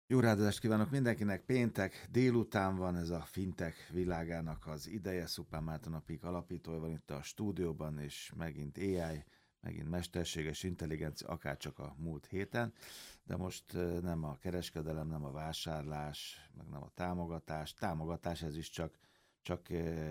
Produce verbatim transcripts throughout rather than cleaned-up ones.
Jó ráadást kívánok mindenkinek, péntek délután van, ez a fintech világának az ideje. Szupán Márton a Peak alapítója van itt a stúdióban, és megint á i, megint mesterséges intelligencia, akárcsak a múlt héten, de most nem a kereskedelem, nem a vásárlás, meg nem a támogatás, támogatás ez is csak csak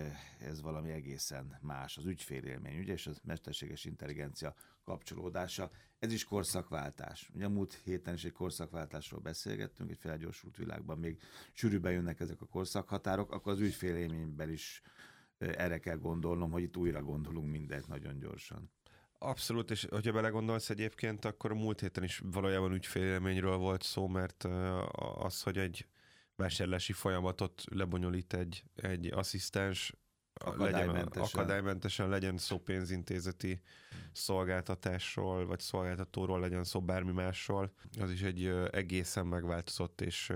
ez valami egészen más, az ügyfélélmény, ugye, és a mesterséges intelligencia kapcsolódása. Ez is korszakváltás. Ugye a múlt héten is egy korszakváltásról beszélgettünk, egy felgyorsult világban még sűrűbben jönnek ezek a korszakhatárok, akkor az ügyfélélményben is erre kell gondolnom, hogy itt újra gondolunk mindent nagyon gyorsan. Abszolút, és hogyha belegondolsz egyébként, akkor a múlt héten is valójában ügyfélélményről volt szó, mert az, hogy egy vásárlási folyamatot lebonyolít egy, egy asszisztens, akadálymentesen. Legyen, akadálymentesen legyen szó pénzintézeti szolgáltatásról, vagy szolgáltatóról, legyen szó bármi másról. Az is egy egészen megváltozott és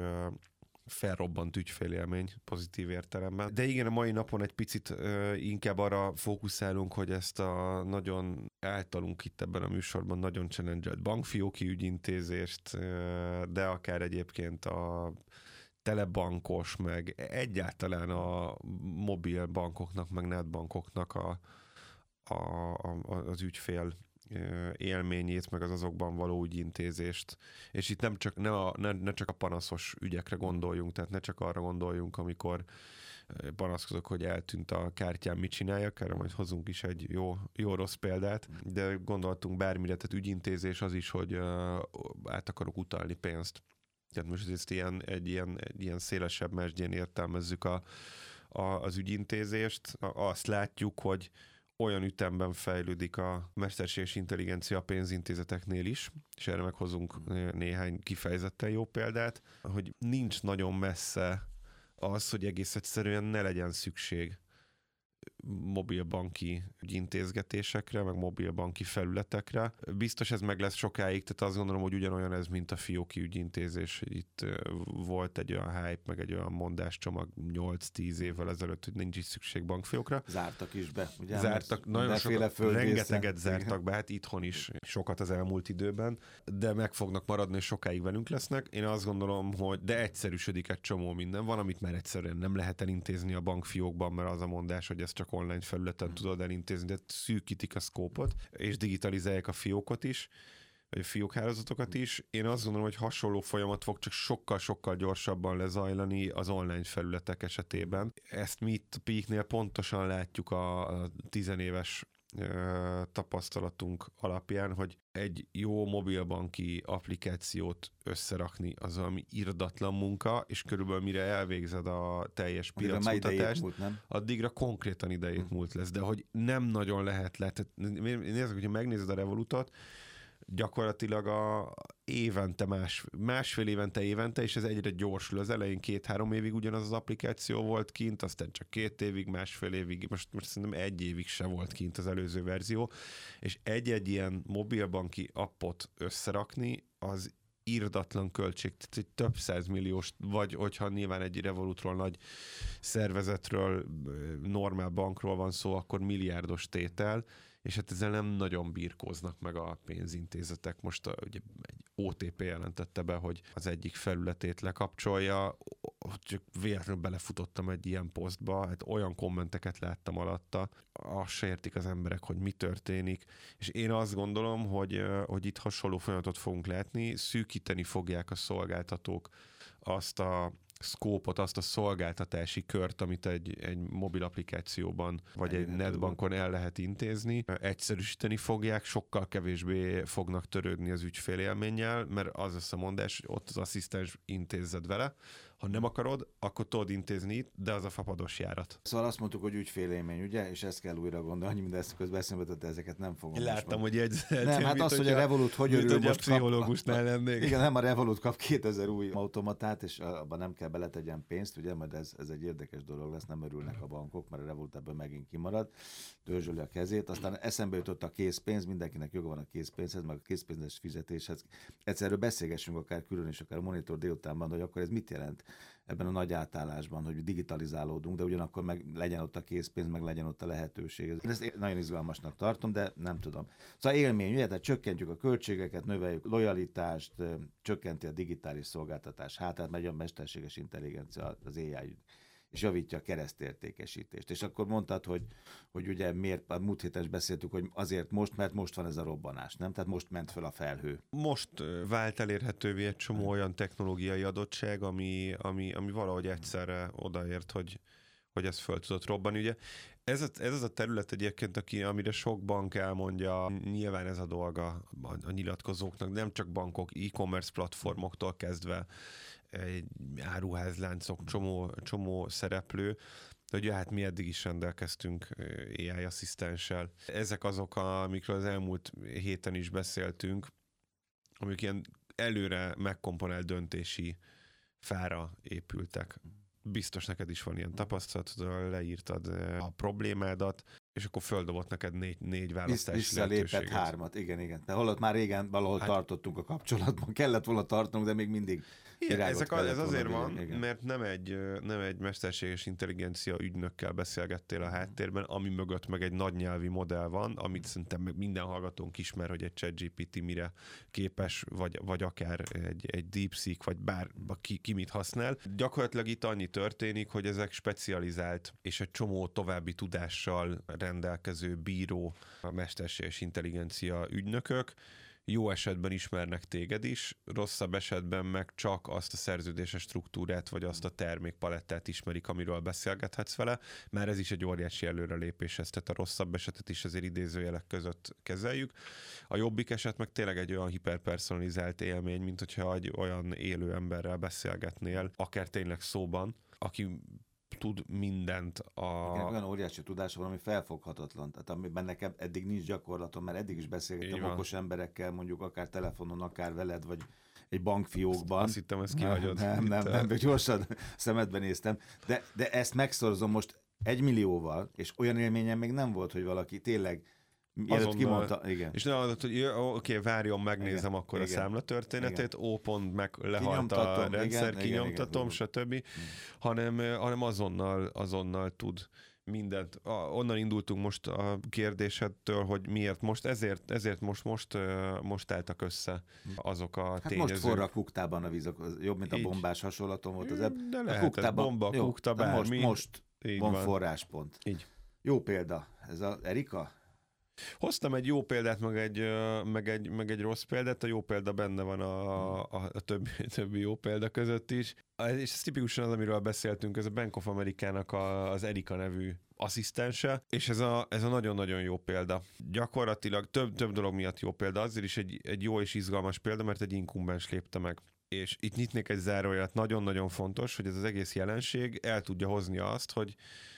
felrobbant ügyfélélmény pozitív értelemben. De igen, a mai napon egy picit inkább arra fókuszálunk, hogy ezt a nagyon általunk itt ebben a műsorban nagyon challenge-elt bankfióki ügyintézést, de akár egyébként a telebankos, meg egyáltalán a mobil bankoknak, meg netbankoknak a, a, a, az ügyfél élményét, meg az azokban való ügyintézést. És itt nem csak, ne, a, ne, ne csak a panaszos ügyekre gondoljunk, tehát ne csak arra gondoljunk, amikor panaszkodok, hogy eltűnt a kártyám, mit csináljak, erre majd hozunk is egy jó, jó rossz példát, de gondoltunk bármire, tehát ügyintézés az is, hogy át akarok utalni pénzt. Tehát most ezt ilyen, egy, ilyen, egy ilyen szélesebb mesdjén értelmezzük a, a, az ügyintézést. Azt látjuk, hogy olyan ütemben fejlődik a mesterséges intelligencia a pénzintézeteknél is, és erre meghozunk néhány kifejezetten jó példát, hogy nincs nagyon messze az, hogy egész egyszerűen ne legyen szükség mobilbanki intézgetésekre, meg mobilbanki felületekre. Biztos ez meg lesz sokáig, tehát azt gondolom, hogy ugyanolyan ez, mint a fióki ügyintézés. Itt volt egy olyan hype, meg egy olyan mondáscsomag nyolc-tíz évvel ezelőtt, hogy nincs is szükség bankfiókra. Zártak is be, ugye? Zártak, nagyon sokat, rengeteget zártak be, hát itthon is sokat az elmúlt időben, de meg fognak maradni, és sokáig velünk lesznek. Én azt gondolom, hogy de egyszerűsödik egy csomó minden. Van, amit már egyszerűen nem lehet elintézni a bankfiókban, mert az a mondás, hogy ez csak online felületen tudod elintézni, de szűkítik a szkópot, és digitalizálják a fiókot is, vagy a fiókhálózatokat is. Én azt gondolom, hogy hasonló folyamat fog csak sokkal-sokkal gyorsabban lezajlani az online felületek esetében. Ezt mi itt a Peaknél pontosan látjuk a, a tizenéves tapasztalatunk alapján, hogy egy jó mobilbanki applikációt összerakni az valami irdatlan munka, és körülbelül mire elvégzed a teljes piackutatást, addigra konkrétan idejét múlt lesz. De hogy nem nagyon lehet le. Nézzük, hogyha megnézed a Revolutot, gyakorlatilag a évente, más, másfél évente, évente, és ez egyre gyorsul. Az elején két-három évig ugyanaz az applikáció volt kint, aztán csak két évig, másfél évig, most, most szerintem egy évig se volt kint az előző verzió, és egy-egy ilyen mobilbanki appot összerakni, az irdatlan költség, tehát egy több százmilliós, vagy hogyha nyilván egy Revolutról, nagy szervezetről, normál bankról van szó, akkor milliárdos tétel, és hát ezzel nem nagyon birkóznak meg a pénzintézetek. Most ugye egy o té pé jelentette be, hogy az egyik felületét lekapcsolja, csak véletlenül belefutottam egy ilyen posztba, hát olyan kommenteket láttam alatta, azt se értik az emberek, hogy mi történik, és én azt gondolom, hogy, hogy itt hasonló folyamatot fogunk látni, szűkíteni fogják a szolgáltatók azt a szkópot, azt a szolgáltatási kört, amit egy, egy mobil applikációban, vagy egy netbankon el lehet intézni. Egyszerűsíteni fogják, sokkal kevésbé fognak törődni az ügyfélélménnyel, mert az lesz a mondás, hogy ott az asszisztens intézzed vele. Ha nem akarod, akkor tudod intézni itt, de az a fapados járat. Szóval azt mondtuk, hogy ügyfélélmény, ugye? És ezt kell újra gondolni, minden ezt közben eszembe jutott, de ezeket nem fogom. Láttam, hogy jegyzeltél. Nem, hát az, hogy a Revolut hogy örül most pszichológusnál lennék. Igen, nem, a Revolut kap kétezer új automatát, és abban nem kell beletegyen pénzt, ugye, mert ez, ez egy érdekes dolog lesz, nem örülnek a bankok, mert a Revolut ebből megint kimarad, dörzsöli a kezét, aztán eszembe jutott a készpénz, mindenkinek joga van a készpénzhez, meg a készpénzes fizetéshez. Egyszerűen beszélgessünk akár külön és akár a Monitor délutánban, hogy akkor ez mit jelent. ebben a nagy átállásban, hogy digitalizálódunk, de ugyanakkor meg legyen ott a készpénz, meg legyen ott a lehetőség. Én ezt nagyon izgalmasnak tartom, de nem tudom. Szóval élmény, ugye? Tehát csökkentjük a költségeket, növeljük lojalitást, csökkenti a digitális szolgáltatás hátát, megy a mesterséges intelligencia, az á i, és javítja a keresztértékesítést. És akkor mondtad, hogy, hogy ugye miért, a múlt héten is beszéltük, hogy azért most, mert most van ez a robbanás, nem? Tehát most ment föl a felhő. Most vált elérhetővé egy csomó olyan technológiai adottság, ami, ami, ami valahogy egyszerre odaért, hogy, hogy ez föl tudott robbanni. Ugye ez, a, ez az a terület egyébként, aki, amire sok bank elmondja, nyilván ez a dolga a, a nyilatkozóknak, nem csak bankok, e-commerce platformoktól kezdve, egy áruházláncok, csomó, csomó szereplő, de ugye hát mi eddig is rendelkeztünk á i asszisztenssel. Ezek azok, amikről az elmúlt héten is beszéltünk, amik ilyen előre megkomponált döntési fára épültek. Biztos neked is van ilyen tapasztalatod, leírtad a problémádat, és akkor földobott neked négy, négy választási Vissza, lehetőséget. hármat, igen, igen. De holott már régen valahol hát, tartottunk a kapcsolatban, kellett volna tartanunk, de még mindig igen, ezek a, ez azért van, igen. Mert nem egy, nem egy mesterséges intelligencia ügynökkel beszélgettél a háttérben, ami mögött meg egy nagy nyelvi modell van, amit szerintem meg minden hallgatónk ismer, hogy egy ChatGPT mire képes, vagy, vagy akár egy, egy DeepSeek, vagy bár ki, ki mit használ. Gyakorlatilag itt annyi történik, hogy ezek specializált és egy csomó további tudással rendelkező bíró, a mesterséges intelligencia ügynökök, jó esetben ismernek téged is, rosszabb esetben meg csak azt a szerződéses struktúrát, vagy azt a termékpalettát ismerik, amiről beszélgethetsz vele. Már ez is egy óriási előrelépés, ezt, tehát a rosszabb esetet is azért idézőjelek között kezeljük. A jobbik eset meg tényleg egy olyan hiperpersonalizált élmény, mint hogyha egy olyan élő emberrel beszélgetnél, akár tényleg szóban, aki tud mindent. A... Igen, olyan óriási tudása van, ami felfoghatatlan. Tehát amiben nekem eddig nincs gyakorlatom, mert eddig is beszélgettem okos emberekkel, mondjuk akár telefonon, akár veled, vagy egy bankfiókban. Azt hittem, ezt kihagyod. Nem, nem, nem, nem, gyorsan szemedbe néztem. De, de ezt megszorozom most egy millióval, és olyan élményem még nem volt, hogy valaki tényleg Azonnal, kimondta, igen. És nem adott, hogy oké, okay, várjon, megnézem igen, akkor igen, a számlatörténetét, ó pont meg lehalt a rendszer, igen, kinyomtatom, igen, stb. Igen. Hanem, hanem azonnal, azonnal tud mindent. A, onnan indultunk most a kérdésedtől, hogy miért most, ezért, ezért most, most, most álltak össze azok a hát tényezők. most forra a kuktában a víz, jobb, mint a bombás hasonlatom volt az ebb. De lehet, a kuktában, bomba, jó, kukta, bármi. Most, most van forráspont. Így. Jó példa. Ez az Erika? Hoztam egy jó példát, meg egy, meg egy, meg egy rossz példát, a jó példa benne van a, a, a többi, többi jó példa között is. És ez tipikusan az, amiről beszéltünk, ez a Bank of America-nak a, az Erika nevű asszisztense, és ez a, ez a nagyon-nagyon jó példa. Gyakorlatilag több, több dolog miatt jó példa, azért is egy, egy jó és izgalmas példa, mert egy inkumbens lépte meg. És itt nyitnék egy zárójelet, nagyon-nagyon fontos, hogy ez az egész jelenség el tudja hozni azt, hogy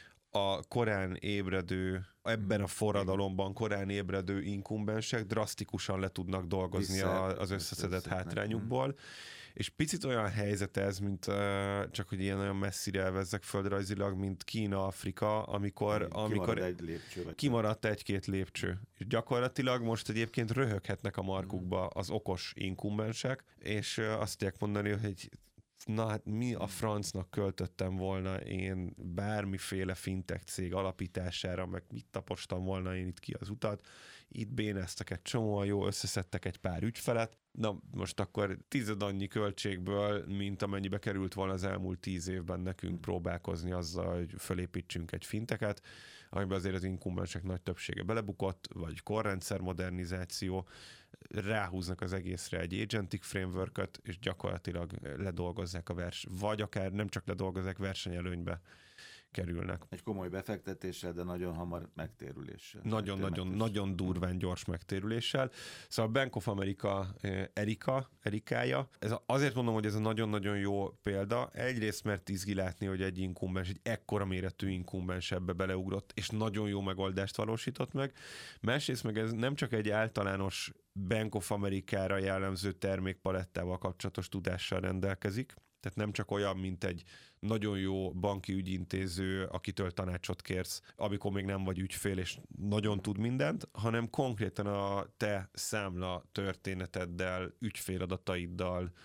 a korán ébredő, ebben a forradalomban korán ébredő inkumbensek drasztikusan le tudnak dolgozni Vissza, az összeszedett hátrányukból, és picit olyan helyzet ez, mint uh, csak hogy ilyen olyan messzire elvezzek földrajzilag, mint Kína, Afrika, amikor, amikor egy lépcső, kimaradt egy-két lépcső. És gyakorlatilag most egyébként röhöghetnek a markukba az okos inkumbensek, és uh, azt tudják mondani, hogy na hát mi a francnak költöttem volna én bármiféle fintech cég alapítására, meg mit tapostam volna én itt ki az utat, itt béneztek egy csomóan, jó, összeszedtek egy pár ügyfelet, na most akkor tized annyi költségből, mint amennyibe került volna az elmúlt tíz évben nekünk próbálkozni azzal, hogy fölépítsünk egy finteket, amiben azért az inkumbensek nagy többsége belebukott, vagy korrendszer modernizáció, ráhúznak az egészre egy agentic frameworköt, és gyakorlatilag ledolgozzák a vers, vagy akár nem csak ledolgozzák, versenyelőnybe kerülnek. Egy komoly befektetéssel, de nagyon hamar megtérüléssel. Nagyon-nagyon nagyon durván gyors megtérüléssel. Szóval Bank of America Erika, Erikája. Ez a, azért mondom, hogy ez a nagyon-nagyon jó példa. Egyrészt, mert izgi látni, hogy egy inkumbens, egy ekkora méretű inkumbens ebbe beleugrott, és nagyon jó megoldást valósított meg. Másrészt meg ez nem csak egy általános Bank of America-ra jellemző termékpalettával kapcsolatos tudással rendelkezik, tehát nem csak olyan, mint egy nagyon jó banki ügyintéző, akitől tanácsot kérsz, amikor még nem vagy ügyfél, és nagyon tud mindent, hanem konkrétan a te számla történeteddel, ügyféladataiddal,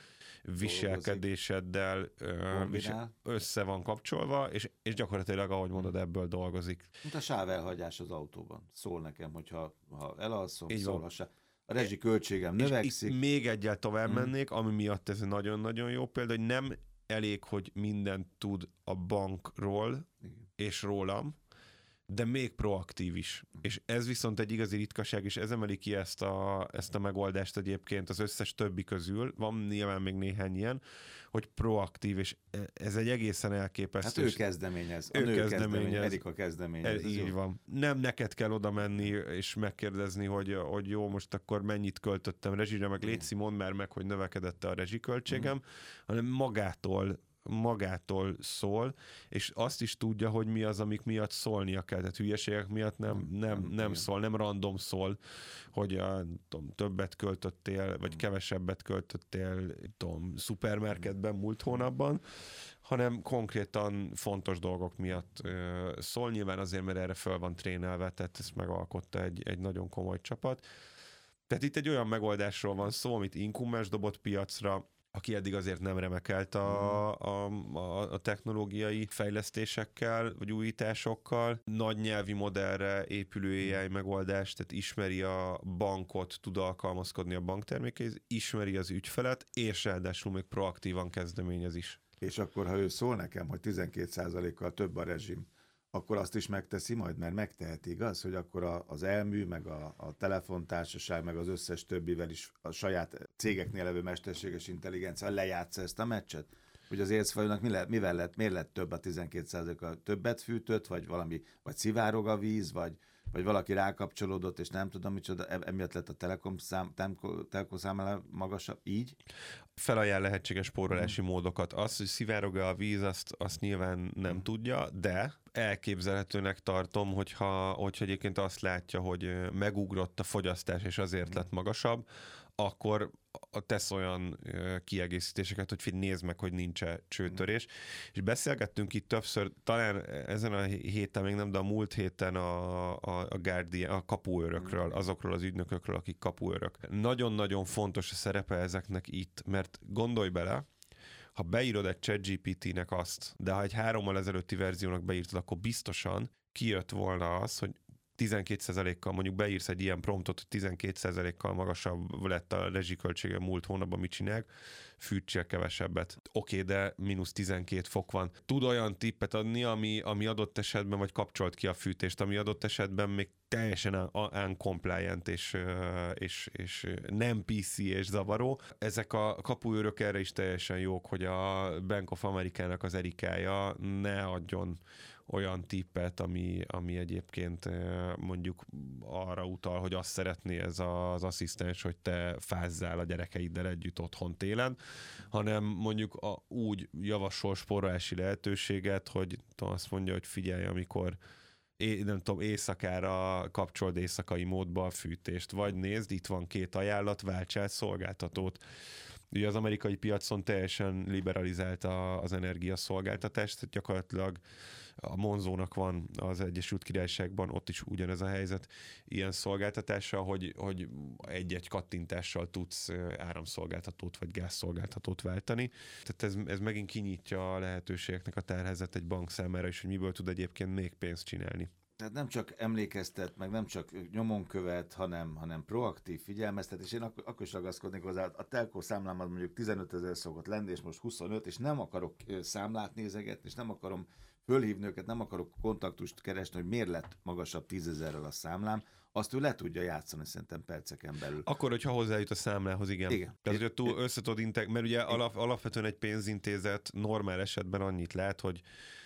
viselkedéseddel uh, össze van kapcsolva, és, és gyakorlatilag, ahogy mondod, ebből dolgozik. Mint a sávelhagyás az autóban. Szól nekem, hogyha ha elalszom, így szól a sáv. A rezsiköltségem növekszik. És még egyel tovább hmm. mennék, ami miatt ez nagyon-nagyon jó példa, hogy nem elég, hogy mindent tud a bankról igen. és rólam, de még proaktív is. Mm. És ez viszont egy igazi ritkaság, és ez emeli ki ezt a, ezt a megoldást egyébként az összes többi közül. Van nyilván még néhány ilyen, hogy proaktív, és ez egy egészen elképesztő. Hát ő kezdeményez. A ő nő kezdeményez. Erika kezdeményez. Ez így jó. Van. Nem neked kell oda menni és megkérdezni, hogy, hogy jó, most akkor mennyit költöttem rezsire, meg létszi, mondd már meg, hogy növekedett a rezsiköltségem, mm. hanem magától magától szól, és azt is tudja, hogy mi az, amik miatt szólnia kell. Tehát hülyeségek miatt nem, nem, nem szól, nem random szól, hogy a, tudom, többet költöttél, vagy kevesebbet költöttél tudom, szupermarketben múlt hónapban, hanem konkrétan fontos dolgok miatt ö, szól. Nyilván azért, mert erre föl van trénelve, tehát ezt megalkotta egy, egy nagyon komoly csapat. Tehát itt egy olyan megoldásról van szó, amit inkumbens dobott piacra, aki eddig azért nem remekelt a, a, a, a technológiai fejlesztésekkel, vagy újításokkal. Nagy nyelvi modellre épülő á i megoldás, tehát ismeri a bankot, tud alkalmazkodni a banktermékeihez, ismeri az ügyfelet, és ráadásul még proaktívan kezdeményez is. És akkor, ha ő szól nekem, hogy tizenkét százalékkal több a rezsim, akkor azt is megteszi majd, mert megteheti, igaz, hogy akkor a, az elmű, meg a, a telefontársaság, meg az összes többivel is a saját cégeknél levő mesterséges intelligencia lejátsza ezt a meccset? Hogy az élszfajúnak mi le, mivel lett, miért lett több a tizenkét százalékkal? Többet fűtött, vagy valami, vagy szivárog a víz, vagy, vagy valaki rákapcsolódott, és nem tudom micsoda, emiatt lett a telekom, szám, telekom számára magasabb, így? Felajánl lehetséges spórolási hmm. módokat. Az, hogy szivárog-e a víz, azt, azt nyilván nem hmm. tudja, de elképzelhetőnek tartom, hogyha, hogyha egyébként azt látja, hogy megugrott a fogyasztás, és azért hmm. lett magasabb, akkor tesz olyan kiegészítéseket, hogy nézd meg, hogy nincs-e csőtörés. Mm. És beszélgettünk itt többször, talán ezen a héten még nem, de a múlt héten a, a, a Guardian, a kapuőrökről, mm. azokról az ügynökökről, akik kapuőrök. Nagyon-nagyon fontos a szerepe ezeknek itt, mert gondolj bele, ha beírod egy ChatGPT-nek azt, de ha egy hárommal ezelőtti verziónak beírtad, akkor biztosan kijött volna az, hogy tizenkét százalékkal mondjuk beírsz egy ilyen promptot, hogy tizenkét százalékkal magasabb lett a rezsiköltsége múlt hónapban, mit csinálják, fűtsél kevesebbet. Oké, okay, de mínusz tizenkét fok van. Tud olyan tippet adni, ami, ami adott esetben, vagy kapcsolt ki a fűtést, ami adott esetben még teljesen uncompliant és, és, és nem pé cé és zavaró. Ezek a kapuőrök erre is teljesen jók, hogy a Bank of America-nak az Erikája ne adjon olyan tippet, ami, ami egyébként mondjuk arra utal, hogy azt szeretné ez az asszisztens, hogy te fázzál a gyerekeiddel együtt otthon télen, hanem mondjuk a, úgy javasol spórolási lehetőséget, hogy azt mondja, hogy figyelj, amikor é, nem tudom, éjszakára kapcsold éjszakai módba a fűtést, vagy nézd, itt van két ajánlat, váltsál szolgáltatót. Ugye az amerikai piacon teljesen liberalizált az energiaszolgáltatást, gyakorlatilag a Monzónak van az Egyesült Királyságban, ott is ugyanez a helyzet, ilyen szolgáltatása, hogy, hogy egy-egy kattintással tudsz áramszolgáltatót vagy gázszolgáltatót váltani. Tehát ez, ez megint kinyitja a lehetőségeknek a tárházat egy bank számára is, hogy miből tud egyébként még pénzt csinálni. Tehát nem csak emlékeztet, meg nem csak nyomon követ, hanem, hanem proaktív figyelmeztet, és én ak- akkor is ragaszkodnék hozzá, a telkó számlámad mondjuk tizenötezer szokott lenni, és most huszonöt, és nem akarok számlát nézegetni, és nem akarom fölhívni őket, nem akarok kontaktust keresni, hogy miért lett magasabb tízezerrel a számlám, azt ő le tudja játszani szerintem perceken belül. Akkor, hogyha hozzájut a számlához, igen. igen. Tehát, hogy túl összetod integ, mert ugye alap, alapvetően egy pénzintézet normál esetben annyit lát, hogy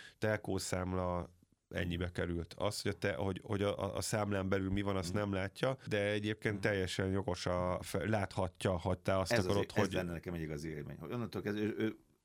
telkószámla ennyibe került. Az, hogy a, te, hogy, hogy a, a számlán belül mi van, azt nem látja, de egyébként teljesen jogos a, láthatja, ha te azt ez akarod, az, hogy... Ez lenne nekem egy igazi élmény. Hogy onnantól kezdve, ő, ő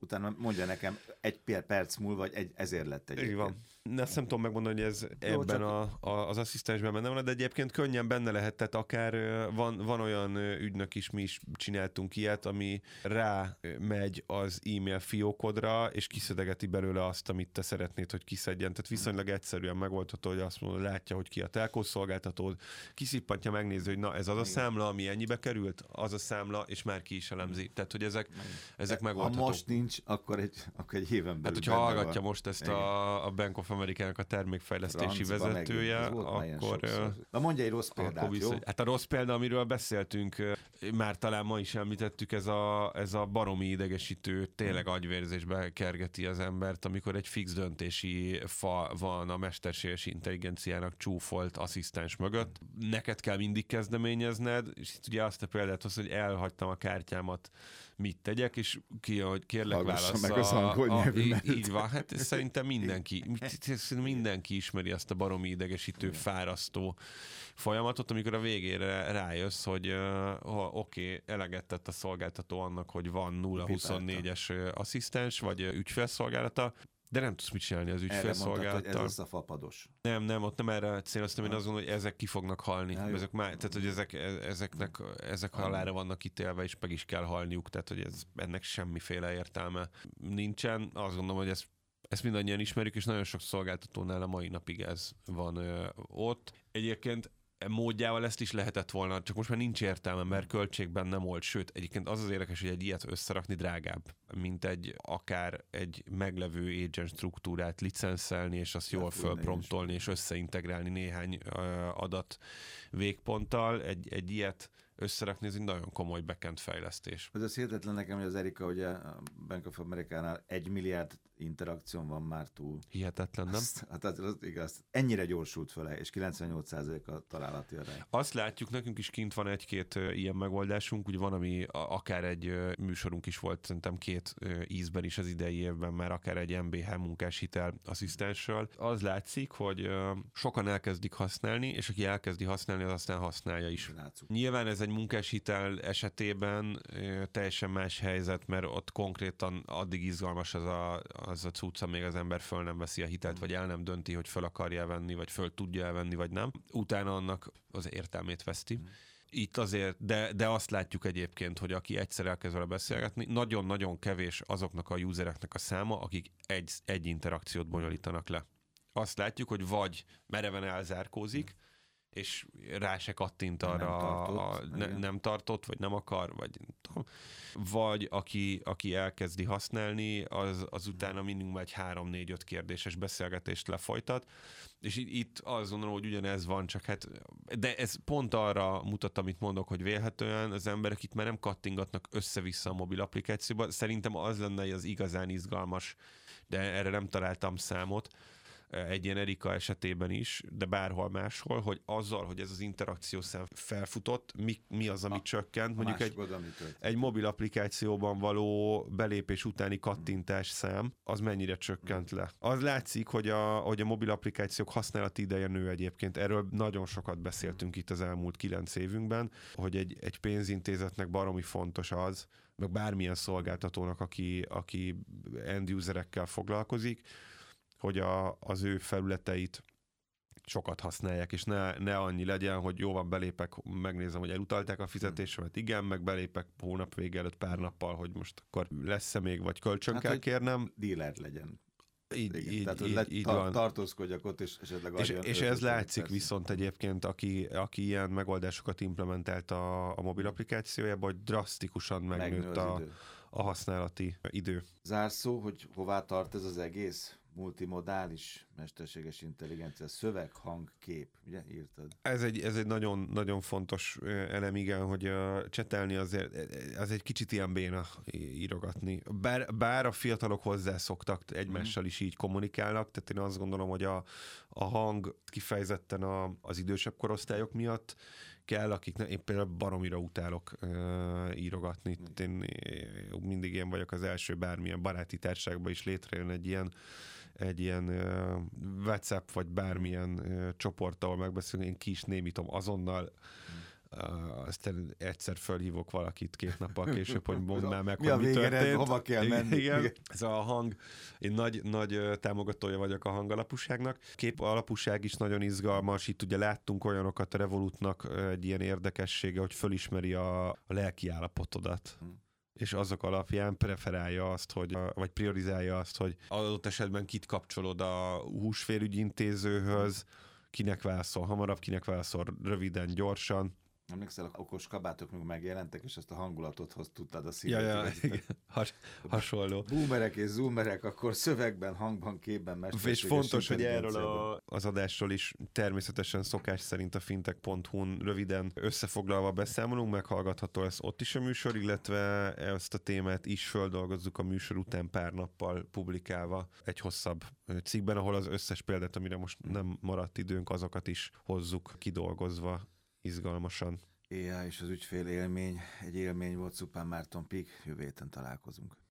utána mondja nekem egy perc múlva, vagy egy, ezért lett egyébként. Van. Ezt nem tudom megmondani, hogy ez Jó, ebben csak... a, a, az asszisztensben benne van, de egyébként könnyen benne lehet, tehát akár van, van olyan ügynök is, mi is csináltunk ilyet, ami rá megy az e-mail fiókodra, és kiszedegeti belőle azt, amit te szeretnéd, hogy kiszedjen. Tehát viszonylag egyszerűen megoldható, hogy azt mondod, látja, hogy ki a telkó szolgáltatód, kiszippantja, megnézi, hogy na ez az a számla, ami ennyibe került, az a számla, és már ki is elemzi. Tehát, hogy ezek, ezek megoldhatók. Ha most nincs, akkor egy, akkor egy éven belül. Hát, hogyha hallgatja van. Most ezt a, a Bank of Amerikának a termékfejlesztési Francba vezetője, akkor... Na mondja egy rossz példát, viszont, jó? Hát a rossz példa, amiről beszéltünk, már talán ma is említettük, ez a, ez a baromi idegesítő, tényleg agyvérzésbe kergeti az embert, amikor egy fix döntési fa van a mesterséges intelligenciának csúfolt asszisztens mögött. Neked kell mindig kezdeményezned, és itt ugye azt a példát hoz, hogy elhagytam a kártyámat, mit tegyek, és ki, hogy kérlek válasz. Meg az angol a, a, így van, hát szerintem mindenki, mindenki ismeri azt a baromi idegesítő, fárasztó folyamatot, amikor a végére rájössz, hogy uh, oké, okay, eleget tett a szolgáltató annak, hogy van nulla huszonnégyes asszisztens, vagy ügyfélszolgálata, de nem tudsz mit csinálni az ügyfélszolgálattal. Ez az a fapados. Nem, nem, ott nem erre céloztam, én azt gondolom, hogy ezek ki fognak halni. Ja, ezek már, tehát, hogy ezek, ezeknek, ezek halára vannak ítélve, és meg is kell halniuk, tehát, hogy ez, ennek semmiféle értelme nincsen. Azt gondolom, hogy ez, ezt mindannyian ismerjük, és nagyon sok szolgáltatónál a mai napig ez van ö, ott. Egyébként módjával ezt is lehetett volna, csak most már nincs értelme, mert költségben nem volt. Sőt, egyébként az az érdekes, hogy egy ilyet összerakni drágább, mint egy akár egy meglevő agent struktúrát licenszelni, és azt jól fölpromptolni, és összeintegrálni néhány uh, adat végponttal. Egy, egy ilyet összerakni, ez egy nagyon komoly backend fejlesztés. Ez az hihetetlen nekem, hogy az Erika, ugye a Bank of Amerikánál egy milliárd interakción van már túl. Hihetetlen, nem? Azt, hát az, az igaz. Ennyire gyorsult fel, és kilencvennyolc százalék a találati arány. Azt látjuk, nekünk is kint van egy-két uh, ilyen megoldásunk, ugye van, ami a, akár egy uh, műsorunk is volt, szerintem két uh, ízben is az idei évben, már akár egy em bé há munkáshitel asszisztenssel. Az látszik, hogy uh, sokan elkezdik használni, és aki elkezdi használni, az aztán használja is. Látszuk. Nyilván ez egy munkáshitel esetében uh, teljesen más helyzet, mert ott konkrétan addig izgalmas az a, az a cucca, még az ember föl nem veszi a hitelt, vagy el nem dönti, hogy föl akarja venni, vagy föl tudja elvenni, vagy nem. Utána annak az értelmét veszti. Mm. Itt azért, de, de azt látjuk egyébként, hogy aki egyszer elkezd vele beszélgetni, nagyon-nagyon kevés azoknak a usereknek a száma, akik egy, egy interakciót bonyolítanak le. Azt látjuk, hogy vagy mereven elzárkózik, és rá se kattint arra, nem tartott, a, ne, nem tartott, vagy nem akar, vagy nem tudom. Vagy aki, aki elkezdi használni, az, az utána minimum egy három-négy-öt kérdéses beszélgetést lefolytat, és itt azt gondolom, hogy ugyanez van, csak hát, de ez pont arra mutat, amit mondok, hogy vélhetően az emberek itt már nem kattingatnak össze-vissza a mobil applikációba. Szerintem az lenne az igazán izgalmas, de erre nem találtam számot, egy ilyen Erika esetében is, de bárhol máshol, hogy azzal, hogy ez az interakciószám felfutott, mi, mi az, ami a, csökkent. Mondjuk egy, egy mobil applikációban való belépés utáni kattintás szám, az mennyire csökkent le. Az látszik, hogy a, hogy a mobil applikációk használati ideje nő egyébként. Erről nagyon sokat beszéltünk itt az elmúlt kilenc évünkben, hogy egy, egy pénzintézetnek baromi fontos az, meg bármilyen szolgáltatónak, aki, aki end-userekkel foglalkozik, hogy a, az ő felületeit sokat használják, és ne, ne annyi legyen, hogy jó van, belépek, megnézem, hogy elutalták a fizetésemet, igen, meg belépek hónap vége előtt pár nappal, hogy most akkor lesz-e még, vagy kölcsön hát, kell kérnem. Dealer legyen. Így, igen, így, tehát, így, hogy így tar- van. Tartózkodjak ott, és esetleg És, és ez látszik persze. Viszont egyébként, aki, aki ilyen megoldásokat implementált a, a mobil applikációjába, hogy drasztikusan megnőtt a, a használati idő. Zárszó, hogy hová tart ez az egész? Multimodális mesterséges intelligencia, szöveg, hang, kép, ugye írtad? Ez egy, ez egy nagyon, nagyon fontos elem, igen, hogy uh, csetelni azért, az egy kicsit ilyen béna írogatni. Bár, bár a fiatalok hozzászoktak, egymással is így kommunikálnak, tehát én azt gondolom, hogy a, a hang kifejezetten a, az idősebb korosztályok miatt kell, akik én például baromira utálok uh, írogatni. Én, én mindig én vagyok az első bármilyen baráti társaságban is létrejön egy ilyen egy ilyen uh, WhatsApp vagy bármilyen uh, csoport, ahol megbeszélünk, én ki is némítom azonnal aztán egyszer fölhívok valakit két nappal később, hogy mondd már meg, mi hogy mi történt. Hova kell menni? Igen, igen. Ez a hang, én nagy, nagy támogatója vagyok a hangalapúságnak. Kép alapúság is nagyon izgalmas, itt ugye láttunk olyanokat a Revolutnak egy ilyen érdekessége, hogy fölismeri a, a lelki állapotodat. Hmm. És azok alapján preferálja azt, hogy, vagy priorizálja azt, hogy adott esetben kit kapcsolod a húsférügyintézőhöz, kinek válaszol hamarabb, kinek válaszol röviden, gyorsan. Emlékszel, a okos kabátok még megjelentek, és ezt a hangulatot hoz tudtad a szívet. Ja, ja, Has, hasonló. Boomerek és zoomerek, akkor szövegben, hangban, képben, mesterséges. És fontos, hogy erről a, az adásról is természetesen szokás szerint a fintech pont hu-n röviden összefoglalva beszámolunk, meghallgatható ez ott is a műsor, illetve ezt a témát is földolgozzuk a műsor után pár nappal publikálva egy hosszabb cikkben, ahol az összes példát, amire most nem maradt időnk, azokat is hozzuk kidolgozva izgalmasan. á i és az ügyfél élmény, egy élmény volt. Szupán Márton Pik, jövő héten találkozunk.